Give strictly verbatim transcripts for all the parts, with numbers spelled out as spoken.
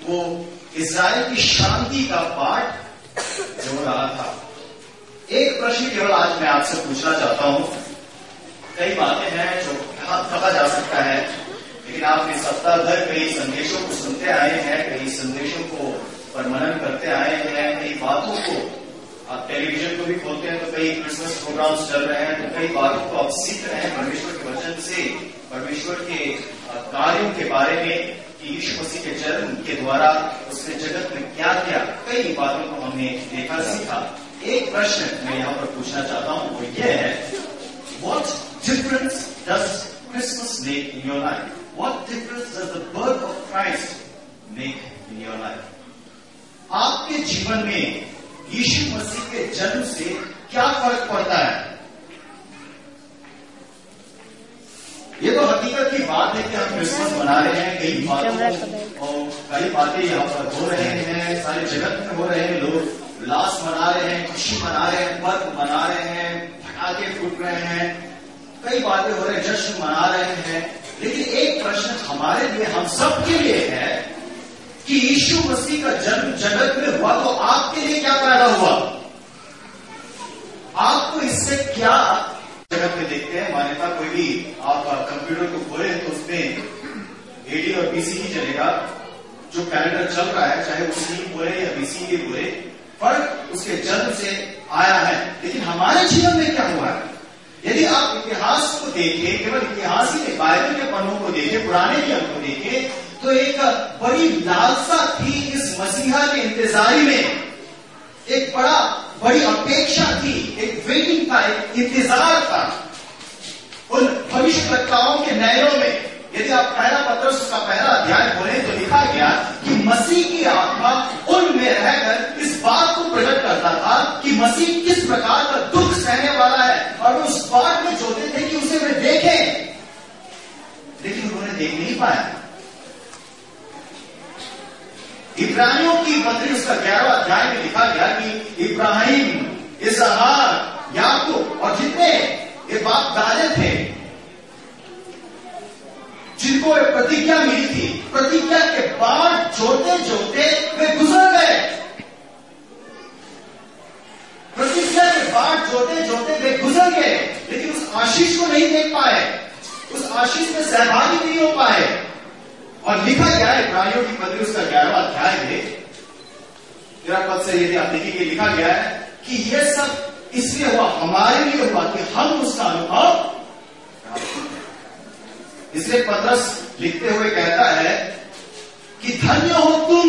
वो इजराइल की शांति का पाठ जो रहा था। एक प्रश्न केवल आज मैं आपसे पूछना चाहता हूं। कई बातें हैं जो कहा जा सकता है, लेकिन आप इस सप्ताह भर कई संदेशों को सुनते आए हैं, कई संदेशों को पर मनन करते आए हैं, कई बातों को आप टेलीविजन को भी खोलते हैं तो कई क्रिसमस प्रोग्राम्स चल रहे हैं, तो कई बातों को आप सीख रहे हैं परमेश्वर के वचन से, परमेश्वर के कार्यों के बारे में कि यीशु मसीह के जन्म के द्वारा उसने जगत में क्या किया। कई बातों को हमने देखा, सीखा। एक प्रश्न मैं यहाँ पर पूछना चाहता हूँ, वो ये है, what difference does Christmas make in your life? What difference does the birth of Christ make in your life? आपके जीवन में यीशु मसीह के जन्म से क्या फर्क पड़ता है? ये तो हकीकत की बात है कि हम क्रिसमस मना रहे हैं, कई बातों और कई बातें यहाँ पर हो रहे हैं, सारे जगत में हो रहे हैं, लोग उल्लास मना रहे हैं, खुशी मना रहे हैं, पर्व मना रहे हैं, पटाखे फूट रहे हैं, कई बातें हो रहे हैं, जश्न मना रहे हैं। लेकिन एक प्रश्न हमारे लिए, हम सबके लिए है कि यीशु मसीह का जन्म जगत में हुआ तो आपके लिए क्या पैदा हुआ? आपको इससे क्या जगत में देखते हैं? मान्यता कोई भी आप कंप्यूटर को खोले तो उसमें एडी और बीसी ही चलेगा। जो कैलेंडर चल रहा है, चाहे वो सी बोले या बीसी के बोले, फर्क उसके जन्म से आया है। लेकिन हमारे जीवन में क्या हुआ है? यदि आप इतिहास को देखें, केवल इतिहास ही नहीं, बाइबल के पन्नों को देखें, पुराने नियम को देखें, तो एक बड़ी लालसा थी इस मसीहा के इंतजारी में, एक बड़ा बड़ी अपेक्षा थी, एक वेटिंग था, एक इंतजार था। उन भविष्यवक्ताओं के नयनों में यदि आप पहला पत्रस उसका पहला अध्याय खोलें तो लिखा गया कि मसीह की आत्मा उनमें रहकर इस बात को प्रकट करता था कि मसीह किस प्रकार का दुख सहने वाला है, और वो उस बात में जोते थे कि उसे वे देखें, लेकिन उन्होंने देख नहीं पाया। इब्रानियों की पत्री उसका ग्यारहवां अध्याय में लिखा गया कि इब्राहिम, इसहाक, याकूब और जितने ये बाप दादे थे जिनको एक प्रतिज्ञा मिली थी, प्रतिज्ञा के बाद जोते जोते वे गुजर गए। प्रतिज्ञा के बाद जोते जोते वे गुजर गए, लेकिन उस आशीष को नहीं देख पाए, उस आशीष में सहभागी नहीं हो पाए। और लिखा गया है इब्रानियों की पत्री उसका ग्यारहवां अध्याय में तेरह पद से यदि आप देखिए, लिखा गया है कि यह सब इसलिए हुआ, हमारे लिए हुआ कि हम उसका अनुभव। इसलिए पतरस लिखते हुए कहता है कि धन्य हो तुम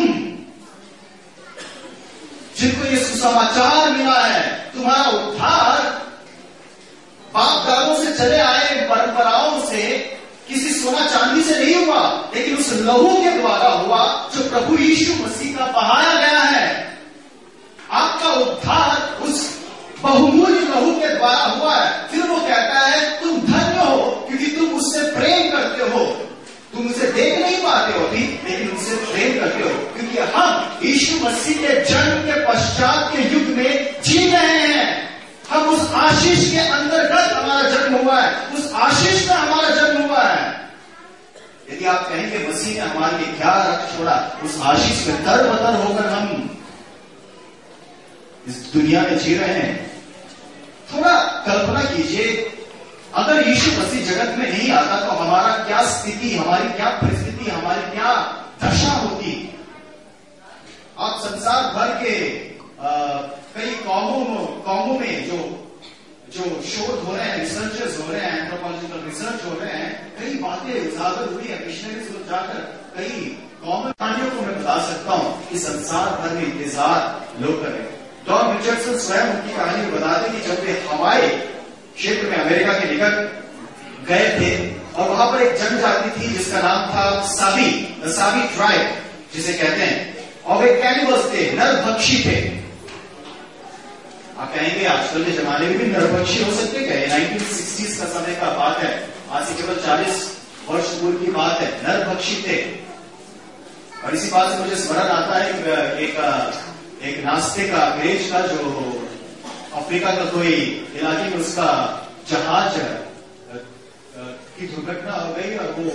जिनको ये सुसमाचार मिला है, तुम्हारा उद्धार बाप दादों से चले आए परंपराओं से, किसी सोना चांदी से नहीं हुआ, लेकिन उस लहू के द्वारा हुआ जो प्रभु यीशु मसीह का बहाया गया है। आपका उद्धार उस बहुमूल्य लहू के द्वारा हुआ है। फिर वो कहता है तुम धन्य हो क्योंकि तुम उससे प्रेम करते हो। तुम उसे देख नहीं पाते हो अभी, लेकिन उससे प्रेम करते हो, क्योंकि हम यीशु मसीह के जन्म के पश्चात के युग में जी रहे हैं। हम उस आशीष के अंतर्गत हमारा जन्म हुआ है, उस आशीष में हमारा जन्म हुआ है। यदि आप कहेंगे मसीह ने हमारे लिए क्या रख छोड़ा, उस आशीष में तर बतर होकर हम इस दुनिया में जी रहे हैं। थोड़ा कल्पना कीजिए, अगर यीशु मसीह जगत में नहीं आता तो हमारा क्या स्थिति, हमारी क्या परिस्थिति, हमारी क्या दशा होती। आप संसार भर के आ, कई कौमों कौमों में जो जो शोध हो रहे हैं, रिसर्चर्स हो रहे हैं, एंथ्रोपोलॉजिकल रिसर्च हो रहे हैं, कई बातें उजागर हुई है। मिशनरीज को जाकर कई कॉमन कहानियों को मैं बता सकता हूं कि संसार भर में इंतजार लोग कर रहे हैं। डॉन रिचर्डसन स्वयं उनकी कहानी बताते कि जब वे हवाई क्षेत्र में अमेरिका के निकट गए थे और वहां पर एक जनजाति थी जिसका नाम था सावी, द सावी ट्राइब जिसे कहते हैं, और वे कैनिबल्स थे, नरभक्षी थे। आप कहेंगे आजकल के जमाने में भी नरभक्षी हो सकते हैं? नाइनटीन सिक्सटीज़ का समय का बात है, आज से केवल चालीस वर्ष पूर्व की बात है। नरभक्षी थे। और इसी बात से मुझे स्मरण आता है एक, एक एक नास्तिक अंग्रेज का जो अफ्रीका का कोई इलाके में उसका जहाज की दुर्घटना हो गई और वो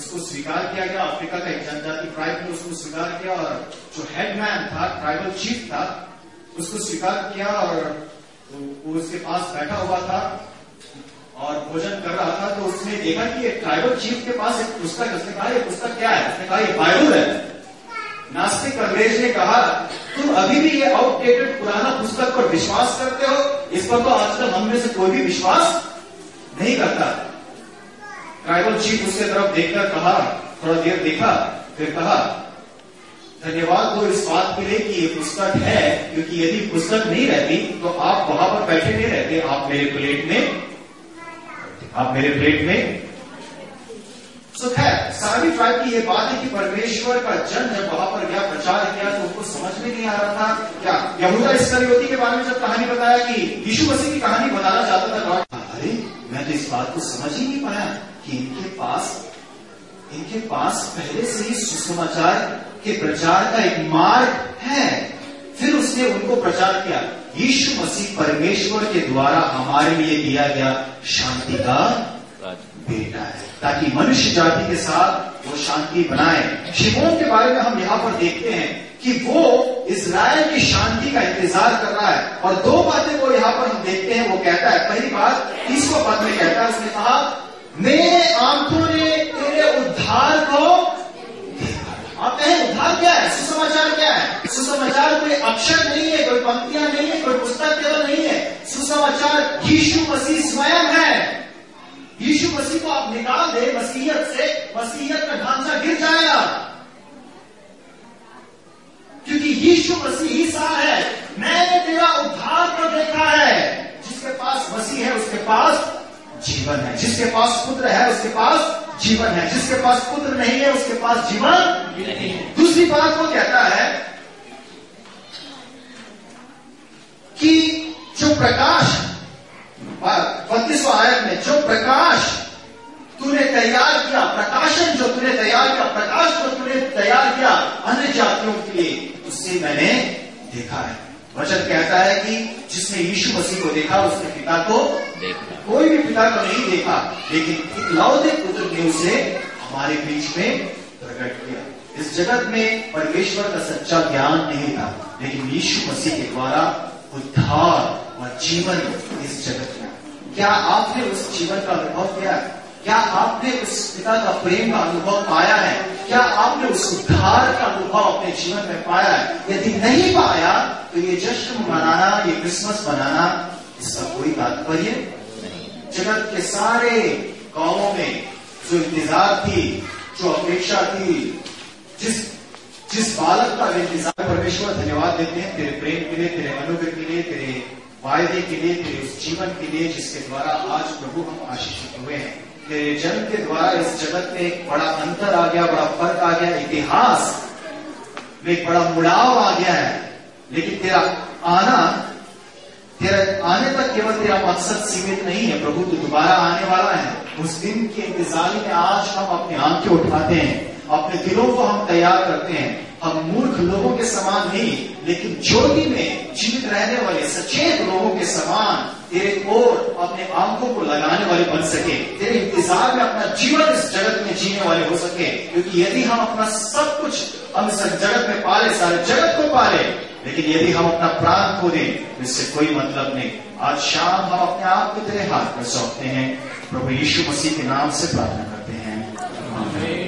उसको स्वीकार किया गया। अफ्रीका का एक जनजाति ट्राइब ने उसको स्वीकार किया और जो हेडमैन था, ट्राइबल चीफ था, उसको स्वीकार किया और वो उसके पास बैठा हुआ था और भोजन कर रहा था। तो उसने देखा कि एक ट्राइबल चीफ के पास एक पुस्तक है। उसने कहा ये पुस्तक क्या है? उसने कहा ये बाइबल है। नास्तिक अंग्रेज ने कहा तुम अभी भी ये आउटडेटेड पुराना पुस्तक पर विश्वास करते हो? इस पर तो आजकल हम में से कोई भी विश्वास नहीं करता। ट्राइबल चीफ उसके तरफ देखकर कहा, थोड़ा देर देखा, फिर कहा धन्यवाद दो इस बात के लिए कि ये पुस्तक है, क्योंकि यदि पुस्तक नहीं रहती तो आप वहां पर बैठे नहीं रहते, आप मेरे प्लेट में आप मेरे प्लेट में सो खैर, सारी ट्राइब की ये बात है कि परमेश्वर का जन जब वहां पर गया, प्रचार किया, तो उनको समझ में नहीं आ रहा था। क्या यहूदा इस्करियोती के बारे में जब कहानी बताया कि यीशु मसीह की कहानी बताना चाहता था गॉड, अरे मैं तो इस बात को समझ ही नहीं पाया कि इनके पास इनके पास पहले से ही सुसमाचार के प्रचार का एक मार्ग है। फिर उसने उनको प्रचार किया यीशु मसीह परमेश्वर के द्वारा हमारे लिए दिया गया शांति का बेटा है, ताकि मनुष्य जाति के साथ वो शांति बनाए। शिमोन के बारे में हम यहाँ पर देखते हैं कि वो इस्राएल की शांति का इंतजार कर रहा है और दो बातें वो यहाँ पर हम देखते हैं। वो कहता है, पहली बात तीसवें पद में कहता है, उसने कहा मेरे आंखों ने तेरे उद्धार को देखा। आप कहें उद्धार क्या है? सुसमाचार क्या है? सुसमाचार कोई अक्षर नहीं है, कोई पंक्तियां नहीं है, कोई पुस्तक केवल नहीं है। सुसमाचार यीशु मसीह स्वयं है। यीशु मसीह को आप निकाल दे मसीहियत से, मसीहियत का ढांचा गिर जाएगा, क्योंकि यीशु मसीह ही सार है। मैंने तेरा उद्धार को देखा है। जिसके पास मसीह है उसके पास जीवन है, जिसके पास पुत्र है उसके पास जीवन है, जिसके पास पुत्र नहीं है उसके पास जीवन नहीं है। दूसरी बात वो कहता है कि जो प्रकाश, बत्तीसवां आयत में, जो प्रकाश तूने तैयार किया, प्रकाशन जो तूने तैयार किया, प्रकाश जो तूने तैयार किया अन्य जातियों के लिए, उससे मैंने देखा है। वचन कहता है कि जिसने यीशु मसीह को देखा उसने पिता को देखा। कोई भी पिता को नहीं देखा, लेकिन इकलौते पुत्र ने उसे हमारे बीच में प्रकट किया। इस जगत में परमेश्वर का सच्चा ज्ञान नहीं था, लेकिन यीशु मसीह के द्वारा उद्धार और जीवन इस जगत में। क्या आपने उस जीवन का अनुभव किया? क्या आपने उस पिता का प्रेम का अनुभव पाया है? क्या आपने उस उद्धार का अनुभव अपने जीवन में पाया है? यदि नहीं पाया तो ये जश्न मनाना, ये क्रिसमस मनाना, इसका कोई तात्पर्य नहीं। जगत के सारे गांवों में जो इंतजार थी, जो अपेक्षा थी, जिस जिस बालक का इंतजार, परमेश्वर धन्यवाद देते हैं तेरे प्रेम के लिए, तेरे अनुग्रह के लिए, तेरे वायदे के लिए, तेरे उस जीवन के लिए जिसके द्वारा आज प्रभु हम आशीषित हुए हैं। तेरे जन्म के द्वारा इस जगत में एक बड़ा अंतर आ गया, बड़ा फर्क आ गया, इतिहास में एक बड़ा मुड़ाव आ गया है। लेकिन तेरा आना, तेरा आने तक केवल तेरा मकसद सीमित नहीं है। प्रभु तू दोबारा आने वाला है। उस दिन के इंतजार में आज हम अपनी आंखें उठाते हैं, अपने दिलों को हम तैयार करते हैं। हम मूर्ख लोगों के समान नहीं, लेकिन ज्योति में जीवित रहने वाले सचेत लोगों के समान तेरे ओर अपने आंखों को लगाने वाले बन सके, तेरे इंतजार में अपना जीवन इस जगत में जीने वाले हो सके। क्योंकि यदि हम अपना सब कुछ हम इस जगत में पाले, सारे जगत को पाले, लेकिन यदि हम अपना प्राण खो दें तो इससे कोई मतलब नहीं। आज शाम हम अपने आप को तेरे हाथ में सौंपते हैं। प्रभु यीशु मसीह के नाम से प्रार्थना करते हैं, आमीन।